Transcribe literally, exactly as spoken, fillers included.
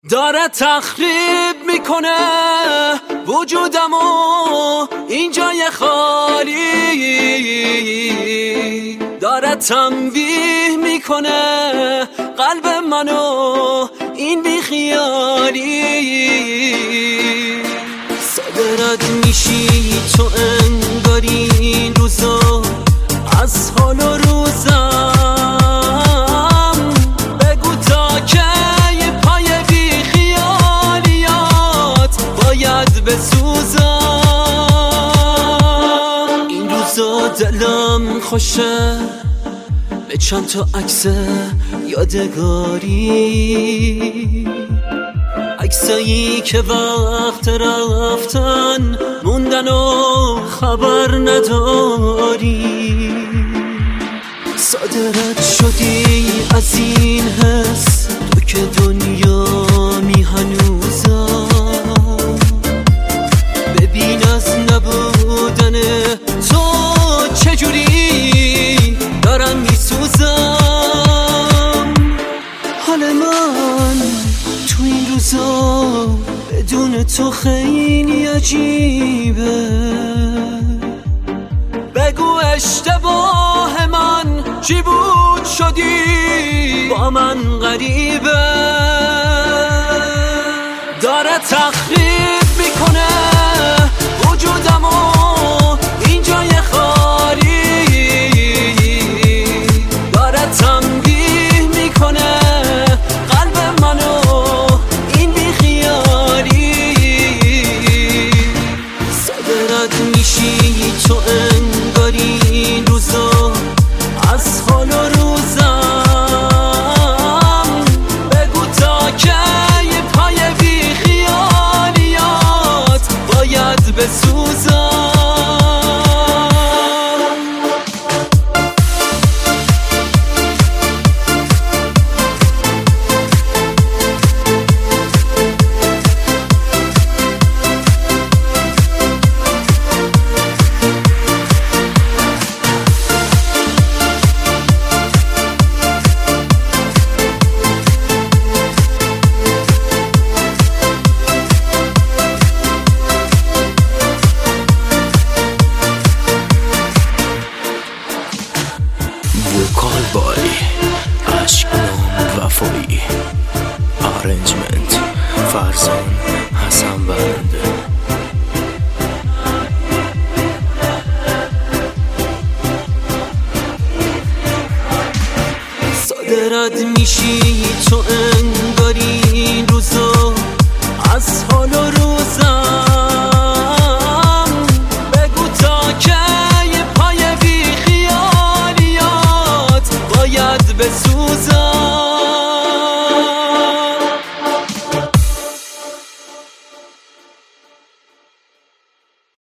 داره تخریب میکنه وجودمو این جای خالی، داره تنبیه میکنه قلب منو این بیخیالی. صادرت میشی تو انگاری این روزا از حال و روزم، بگو تا که پای بیخیالیات باید بسوزم. این روزا دلم خوشه به چند تا عکس یادگاری، عکسایی که وقت رفتن موندن و خبر نداری. صادرت شدی از این حس تو که دنیا می هنوزم، ببین از نبودن تو چجوری دارم می سوزم. حال من تو این روزا بدون تو خیلی عجیبه، بگو اشتباه من چی بود شدی با من غریبه. داره تخریب میکنه وجودمو این جای خالی، داره تنبیه میکنه قلب منو این بیخیالی. صادرت میشی تو انگاری این روزا از حال و روزم، بگو تا که پای بیخیالیات باید بسوزم. وکال بای عشق نام وفایی، آرنجمنت فرزان حسن بنده. صادرت میشی تو انگاری